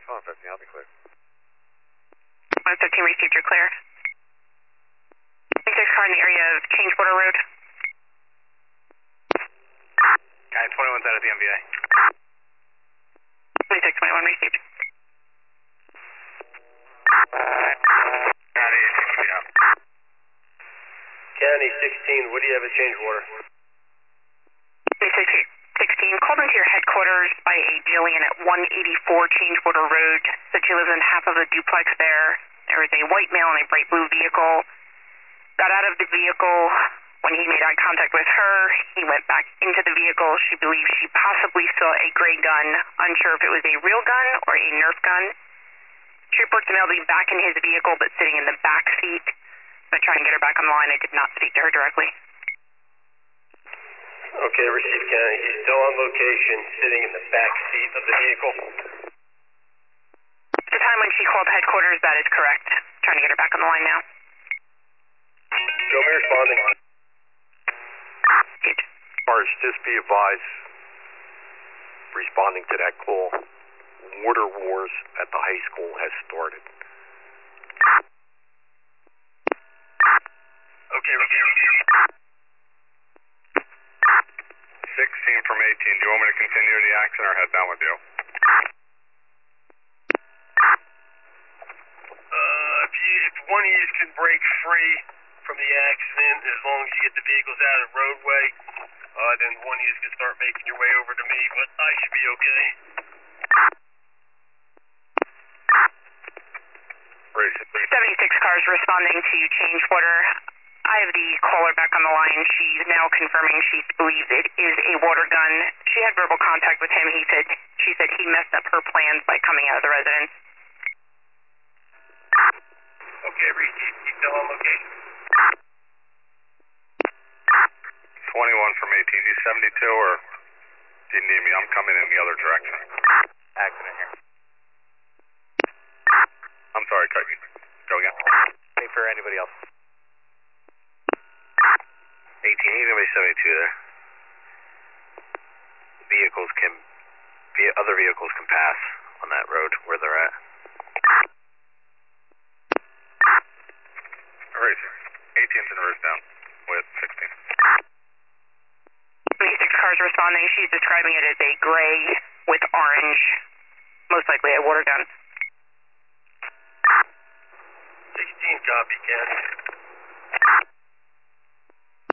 115, I'll be clear. 115 received, you're clear. 26 car in the area of Changewater Road. Guy 21's out of the MVA. 2621 received. County 16 out. County 16, what do you have at Changewater? 2616, called into your headquarters by a Jillian at 184 Changewater Road. Said she lives in half of the duplex there. There was a white male in a bright blue vehicle. Got out of the vehicle. When he made eye contact with her, he went back into the vehicle. She believes she possibly saw a gray gun, unsure if it was a real gun or a Nerf gun. She reports the male being back in his vehicle but sitting in the back seat. I tried and get her back on the line. I did not speak to her directly. Okay, received County. He's still on location, sitting in the back seat of the vehicle. At the time when she called headquarters, that is correct. Trying to get her back on the line now. Show me responding. Good. Cars, just be advised, responding to that call, water wars at the high school has started. Okay, received. 16 from 18. Do you want me to continue the action or head down with you? If one of you can break free from the accident, as long as you get the vehicles out of the roadway, then one of you can start making your way over to me, but I should be okay. Race. 76 cars responding to Changewater. I have the caller back on the line. She's now confirming she believes it is a water gun. She had verbal contact with him. She said he messed up her plans by coming out of the residence. Okay, Reed, he's still on location. 21 from 18. You 72 or do you need me? I'm coming in the other direction. Accident here. I'm sorry, cut you. Go again. Wait for anybody else. 18, he's going to be 72 there. Other vehicles can pass on that road where they're at. Race. 18's in reverse down with 16. 76 cars responding. She's describing it as a gray with orange, most likely a water gun. 16 copy, Ken.